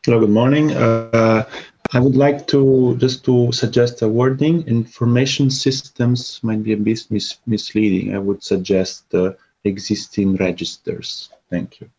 Hello, good morning. I would like to suggest a wording. Information systems might be a bit misleading. I would suggest existing registers. Thank you.